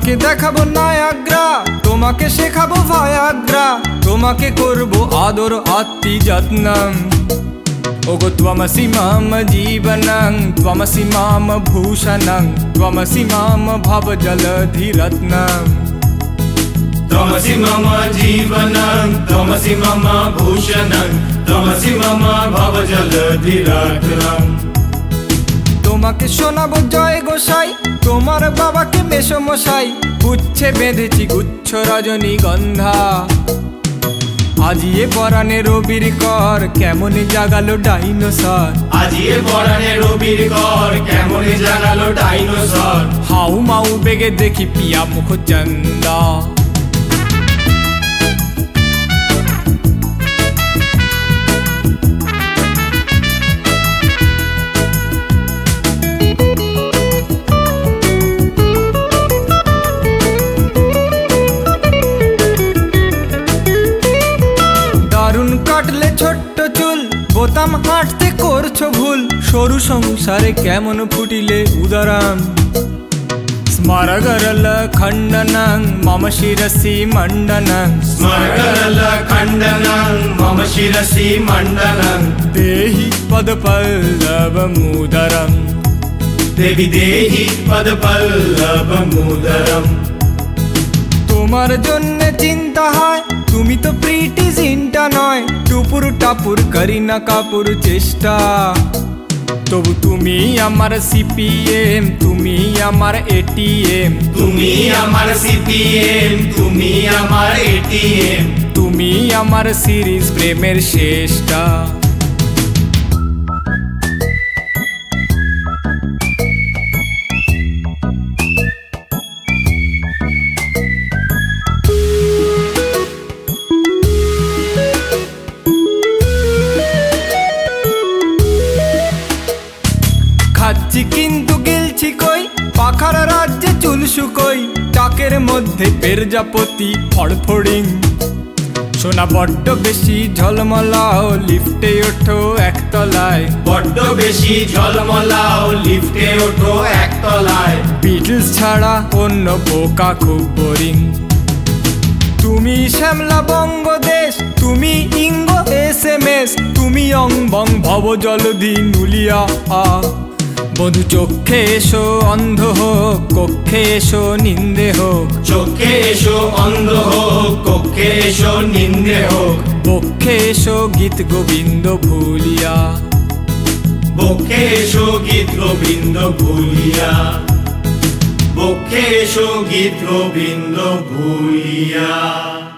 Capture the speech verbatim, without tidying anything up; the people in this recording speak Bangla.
তোমাকে দেখাবো নায়াগ্রা, তোমাকে শেখাবো ভায়াগ্রা, তোমাকে করবো আদর আত্মি যত্নম। ওগো ত্বমসি মাম জীবনং, ত্বমসি মাম ভূষণং, ত্বমসি মাম ভবজলধিরত্নম। त्वमसि मम जीवनं, त्वमसि मम भूषणं, त्वमसि मम भवजलधिरत्नम्। তোমাকে শোনাবো জয় গোসাই, তোমার বাবাকে মেসমশাই, গুচ্ছে বেঁধেছি গুচ্ছ রজনীগন্ধা। আজিয়ে পরাণে রবির কর, কেমন জাগালো ডাইনোসর। আজিয়ে পরাণে রবির কর, কেমন জাগালো ডাইনোসর। হাউ মাউ বেগে দেখি পিয়া মুখচন্দা। দারুণ কাটলে ছোট্ট চুল, বোতাম হাঁটতে করছো ভুল, সরু সংসারে কেমন ফুটিলে উদারাম। স্মরগরল খণ্ডনং মম শিরসি মণ্ডনং, स्मरगरल खण्डनं मम शिरसि मण्डनं। দেহি পদপল্লবমুদরম। देवि देहि पदपल्लवमुदरम्। তোমার জন্য চিন্তা হয়, তুমি তো প্রিটি জিনটা নয়, টুপুর টাপুর করি না কাপুর চেষ্টা। তবু তুমি আমার সিপিএম, তুমি আমার এটিএম, তুমি আমার সিপিএম, তুমি আমার এটিএম। তুমি আমার সিরিজ প্রেমের শেষটা। খাচ্ছি কিন্তু গিলছি কই, পাখার রাজ্যে চুল শুকোই, টাকের মধ্যে পেরজাপতি ফড়ফড়িং। সোনা বড্ড বেশি ঝলমলাও, লিফটে ওঠো একতলায়। বড্ড বেশি ঝলমলাও, লিফটে ওঠো একতলায়। বিটলস ছাড়া অন্য বোকা খুব বোরিং। তুমি শ্যামলা বঙ্গদেশ, তুমি ইঙ্গ এস এম এস, তুমি অং বং ভব জলধি নুলিয়া আ। বধু চোখে এসো অন্ধ হোক, কক্ষে এসো নিন্দে হোক, চোখে এসো অন্ধ হোক, কক্ষে এসো নিন্দে হোক। বক্ষে এসো গীত গোবিন্দ ভুলিয়া। বক্ষে এসো গীত গোবিন্দ ভুলিয়া। বক্ষে এসো গীত গোবিন্দ ভুলিয়া।